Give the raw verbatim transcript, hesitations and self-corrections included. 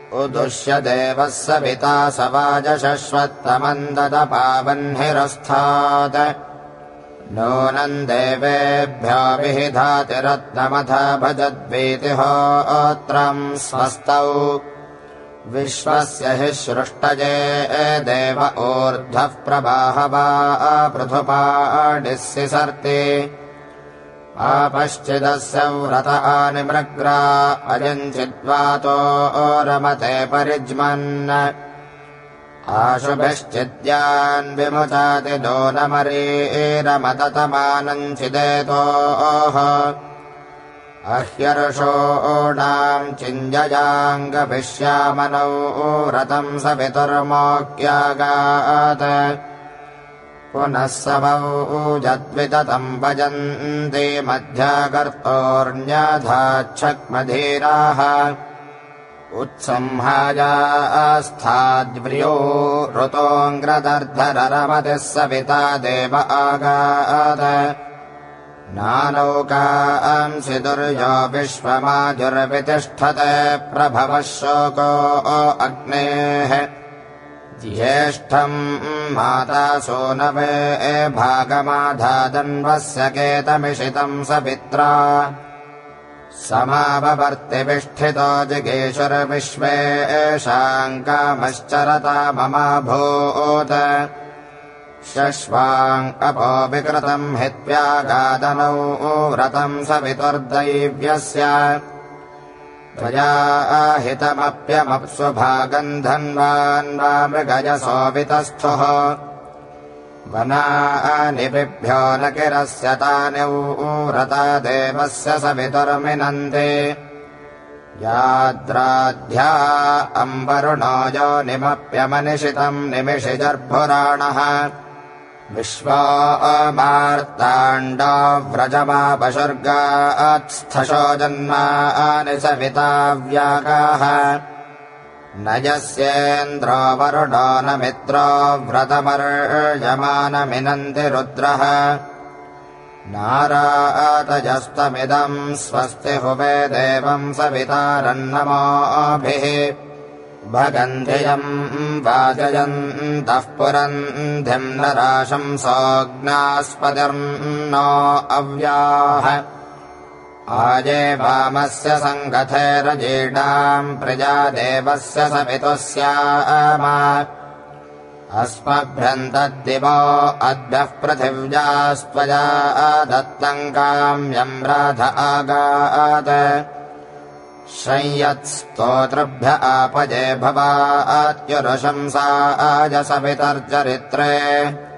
उदुष्य देवः सविता सवाजशश्वत्तमन्ददपावह्निरस्थात् नूनम् देवेभ्यो विहिधातिरत्नमथ भजद्वीतिहोत्रम् स्वस्तौ विश्वस्य हि सृष्टये देव ऊर्ध्वः प्रबाहवा पृथुपाडिस्य सर्ति आपश्चिदस्य व्रत आनिमृग्रा अयञ्चिद्वातो रमते परिज्मन् आशुभिश्चिद्यान् विमुचाति दोनमरीरमदतमानञ्चिदेतोः अह्यर्षोणाम् चिञ्जयाङ्गभिष्यामनौ रतम् सवितुर्मोक्यागात् पुनः समौजद्विततम् भजन्ति मध्यागर्तोऽर्ण्यधाच्छक्मधीराः उत्संहायास्थाद्व्रियो ऋतोऽङ्ग्रदर्धररमतिः सविता देव आगात् नानौकांसि दुर्यो विश्वमाजुर्वितिष्ठते प्रभवः शोको अग्नेः ज्येष्ठम् माता सोनवे भागमाधादन्वस्य केतमिषितम् सवित्रा समाववर्तिविष्ठितो जिगीषुर्विश्वेषाम् कामश्चरता ममाभूत् शश्वाङ् अपो विकृतम् हित्व्यागादनौ व्रतम् सवितुर्दैव्यस्य त्वया हितमप्यमप्सु भागम् धन्वान् वा मृगजसोऽवितस्थुः वनानि बिभ्यो न किरस्य तानि व्रता देवस्य सवितुर्मिनन्ति याद्राध्या अम्बरुणो योनिमप्यमनिशितम् निमिषिजर्भुराणः विश्वा मार्ताण्डो व्रजमापशुर्गात्स्थशो जन्मानि सविता व्यागाः न यस्येन्द्रो वरुणो न मित्रो व्रतमर्यमानमिनन्ति रुद्रः नारातजस्तमिदम् स्वस्ति हुवे देवम् सवितारन्नमोभिः भगन्धियम् वाजयन्तः पुरन्धिम् नराशंसोऽग्नास्पतिर्नो अव्याः आजे वामस्य सङ्गथैरजीर्णाम् प्रजा देवस्य सवितुस्याम अस्मभ्यन्तद्दिवो अद्भ्यः पृथिव्यास्त्वया दत्तम् काम्यम् राध आगात् संयत्स्तोतृभ्य आपजे भवात्युरुशंसा आज सवितर्चरित्रे